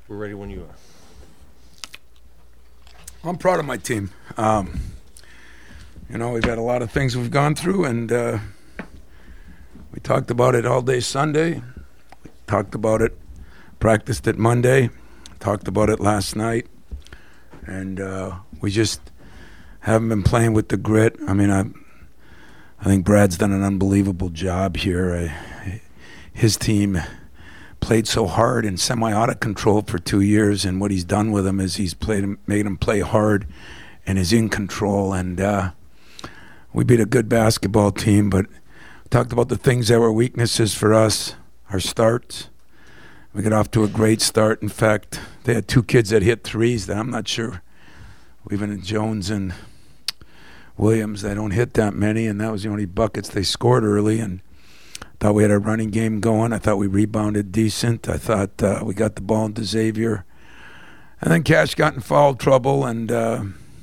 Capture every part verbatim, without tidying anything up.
We're ready when you are. I'm proud of my team. Um, you know, we've had a lot of things we've gone through, and uh, we talked about it all day Sunday. We talked about it, practiced it Monday, talked about it last night, and uh, we just haven't been playing with the grit. I mean, I, I think Brad's done an unbelievable job here. I, his team played so hard and semi out of control for two years, and what he's done with them is he's played, made them play hard, and is in control. And uh, we beat a good basketball team, but we talked about the things that were weaknesses for us. Our starts, we got off to a great start. In fact, they had two kids that hit threes that I'm not sure. Even in Jones and Williams, they don't hit that many, and that was the only buckets they scored early. And thought we had a running game going. I thought we rebounded decent. I thought uh, we got the ball into Xavier. And then Cash got in foul trouble, and, uh,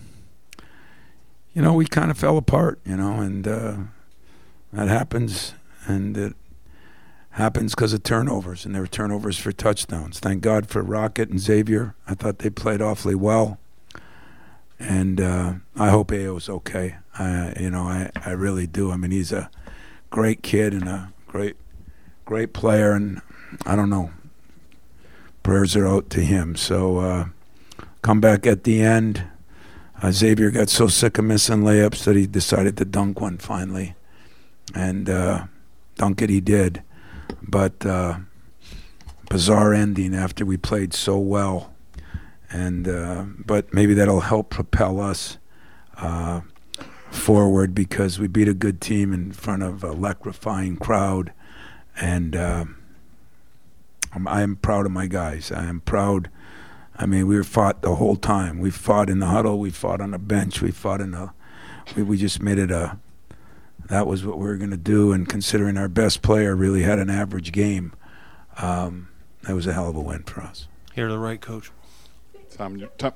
you know, we kind of fell apart, you know, and uh, that happens. And it happens because of turnovers, and there were turnovers for touchdowns. Thank God for Rocket and Xavier. I thought they played awfully well. And uh, I hope Ayo's okay. I, you know, I, I really do. I mean, he's a great kid and a great, great player, and I don't know. Prayers are out to him. So uh, come back at the end. Uh, Xavier got so sick of missing layups that he decided to dunk one finally, and uh, dunk it he did. But uh, bizarre ending after we played so well. And uh, but maybe that'll help propel us uh, forward, because we beat a good team in front of a electrifying crowd, and uh, I'm, I am proud of my guys. I am proud. I mean, we were fought the whole time. We fought in the huddle. We fought on the bench. We fought in the. We, we just made it a. That was what we were going to do, and considering our best player really had an average game, um, that was a hell of a win for us. Here to the right, Coach. Tom, Tom,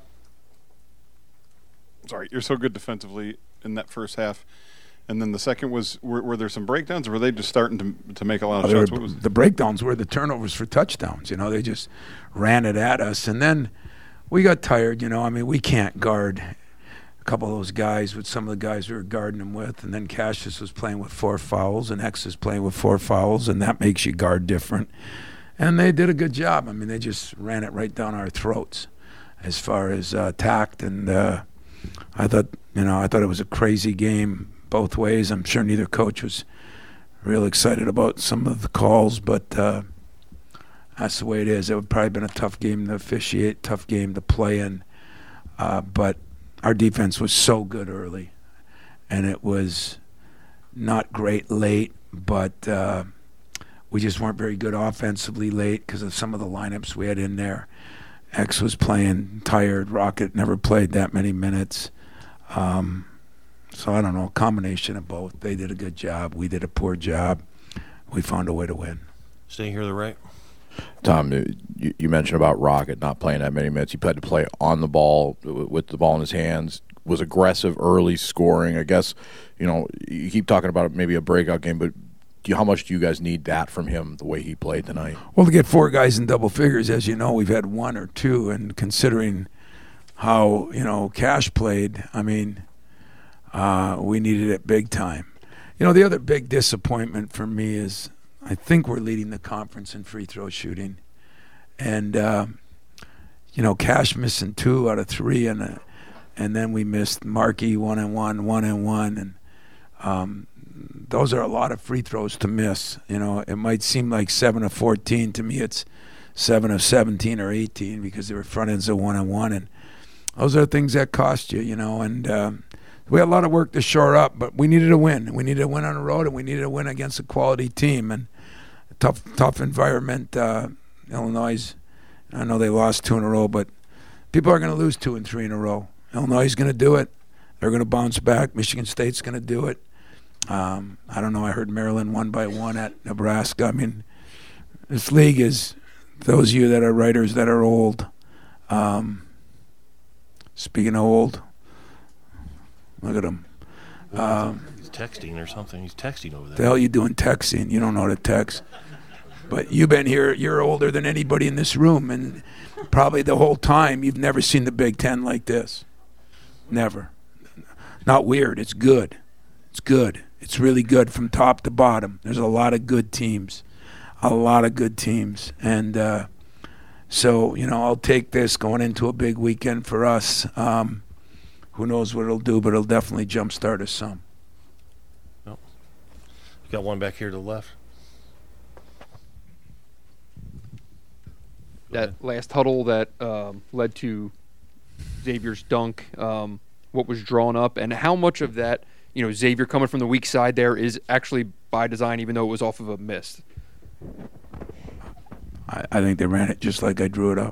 sorry, you're so good defensively in that first half, and then the second was were, were there some breakdowns, or were they just starting to to make a lot of oh, shots? Were, what was the breakdowns were the turnovers for touchdowns. You know, they just ran it at us, and then we got tired. You know, I mean, we can't guard a couple of those guys with some of the guys we were guarding them with, and then Cassius was playing with four fouls, and X is playing with four fouls, and that makes you guard different. And they did a good job. I mean, they just ran it right down our throats as far as uh, tact, and uh, I thought, you know, I thought it was a crazy game both ways. I'm sure neither coach was real excited about some of the calls, but uh, that's the way it is. It would probably been a tough game to officiate, tough game to play in, uh, but our defense was so good early, and it was not great late, but uh, we just weren't very good offensively late because of some of the lineups we had in there. X was playing tired. Rocket never played that many minutes. Um, so I don't know, a combination of both. They did a good job. We did a poor job. We found a way to win. Staying here to the right. Tom, you, you mentioned about Rocket not playing that many minutes. He had to play on the ball with the ball in his hands. Was aggressive early scoring. I guess, you know, you keep talking about maybe a breakout game, but do you, how much do you guys need that from him the way he played tonight? Well, to get four guys in double figures, as you know, we've had one or two, and considering how, you know, Cash played, I mean, uh, we needed it big time. You know, the other big disappointment for me is I think we're leading the conference in free throw shooting. And, uh, you know, Cash missing two out of three, and uh, and then we missed Markey one and one, one and one, and um, those are a lot of free throws to miss. You know, it might seem like seven of fourteen. To me, it's seven of seventeen or eighteen because they were front ends of one and one, and those are things that cost you. You know, and um, we had a lot of work to shore up, but we needed a win. We needed a win on the road, and we needed a win against a quality team and a tough, tough environment. Uh, Illinois, I know they lost two in a row, but people are going to lose two and three in a row. Illinois is going to do it. They're going to bounce back. Michigan State's going to do it. Um, I don't know. I heard Maryland won by one at Nebraska. I mean, this league is, those of you that are writers that are old, um, speaking of old, look at him. Um, He's texting or something. He's texting over there. The hell you doing texting? You don't know how to text. But you've been here, you're older than anybody in this room, and probably the whole time you've never seen the Big Ten like this. Never. Not weird, it's good. It's good. It's really good from top to bottom. There's a lot of good teams. A lot of good teams. And uh, so, you know, I'll take this going into a big weekend for us. Um, who knows what it'll do, but it'll definitely jumpstart us some. You got one back here to the left. That last huddle that um, led to Xavier's dunk, um, what was drawn up, and how much of that, you know, Xavier coming from the weak side there is actually by design, even though it was off of a miss? I, I think they ran it just like I drew it up.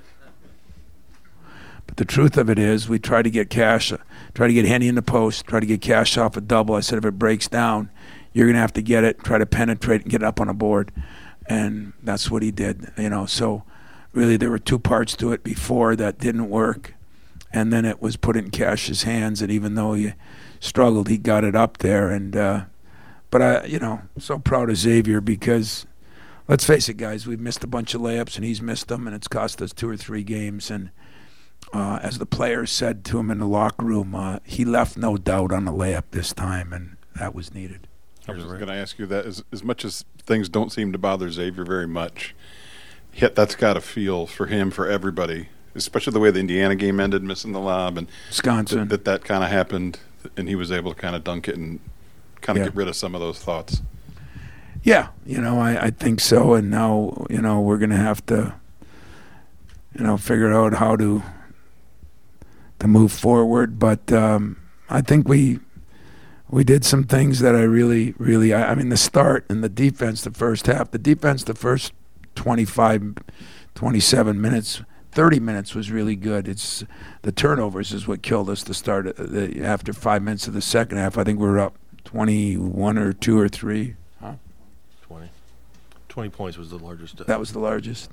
But the truth of it is, we try to get Cash, try to get Henny in the post, try to get Cash off a double. I said, if it breaks down, you're going to have to get it, try to penetrate and get up on a board. And that's what he did, you know. So really there were two parts to it before that didn't work. And then it was put in Cash's hands, and even though he struggled, he got it up there. And uh, but I, you know, so proud of Xavier because, let's face it, guys, we've missed a bunch of layups, and he's missed them, and it's cost us two or three games. And uh, as the players said to him in the locker room, uh, he left no doubt on the layup this time, and that was needed. I was going to ask you that. As, as much as things don't seem to bother Xavier very much, yet that's got to feel for him, for everybody, especially the way the Indiana game ended, missing the lob, and Wisconsin. th- that that kind of happened, and he was able to kind of dunk it and kind of Yeah. get rid of some of those thoughts. Yeah, you know, I, I think so. And now, you know, we're going to have to, you know, figure out how to to move forward. But um, I think we we did some things that I really, really, I, I mean, the start and the defense, the first half, the defense, the first twenty-five, twenty-seven minutes, thirty minutes was really good. It's the turnovers is what killed us. The start of the, after five minutes of the second half, I think we were up twenty-one or two or three. twenty. twenty points was the largest. Uh, That was the largest.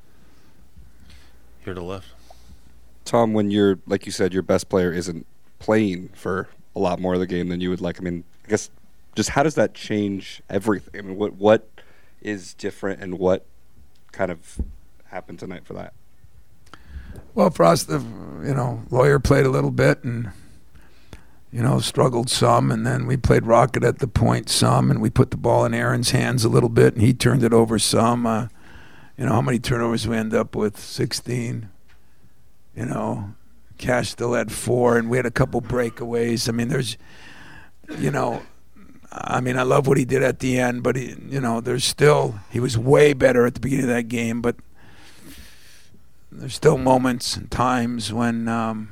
here to the left. Tom, when you're, like you said, your best player isn't playing for a lot more of the game than you would like, I mean, I guess just how does that change everything? I mean, what what is different and what kind of happened tonight for that? Well, for us, the you know lawyer played a little bit and you know struggled some, and then we played Rocket at the point some, and we put the ball in Aaron's hands a little bit, and he turned it over some. Uh, you know how many turnovers we end up with? sixteen. You know, Cash still had four, and we had a couple breakaways. I mean, there's, you know, I mean, I love what he did at the end, but he, you know, there's still he was way better at the beginning of that game, but there's still moments and times when um,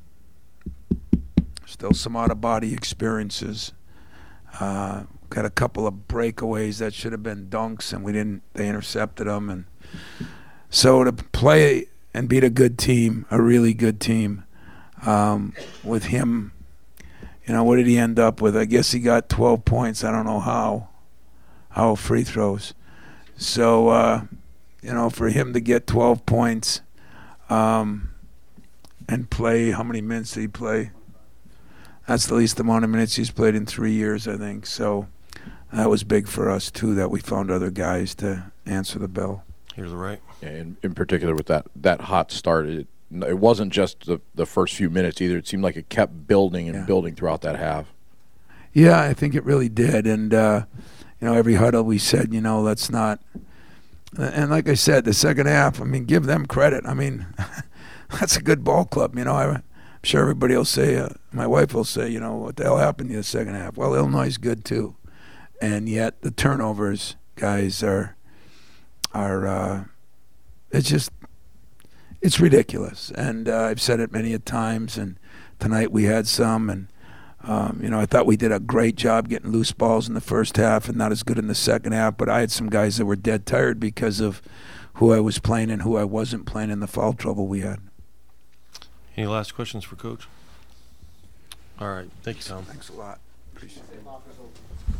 still some out-of-body experiences. Uh, got a couple of breakaways that should have been dunks, and we didn't. They intercepted them, and so to play and beat a good team, a really good team, um, with him. You know, what did he end up with? I guess he got twelve points. I don't know how. How free throws. So, uh, you know, for him to get twelve points um, and play, how many minutes did he play? That's the least amount of minutes he's played in three years, I think. So that was big for us, too, that we found other guys to answer the bell. Here to the right. Yeah, in, in particular with that, that hot start, it, it wasn't just the, the first few minutes either. It seemed like it kept building and Yeah. building throughout that half. Yeah, I think it really did. And, uh, you know, every huddle we said, you know, let's not. And like I said, the second half, I mean, give them credit. I mean, that's a good ball club. You know, I, I'm sure everybody will say, uh, my wife will say, you know, what the hell happened in the second half? Well, Illinois is good too. And yet the turnovers, guys, are, are uh, it's just, it's ridiculous. And uh, I've said it many a times, and tonight we had some, and Um, you know, I thought we did a great job getting loose balls in the first half and not as good in the second half, but I had some guys that were dead tired because of who I was playing and who I wasn't playing in the foul trouble we had. Any last questions for Coach? All right. Thank you, Tom. Thanks a lot. Appreciate it.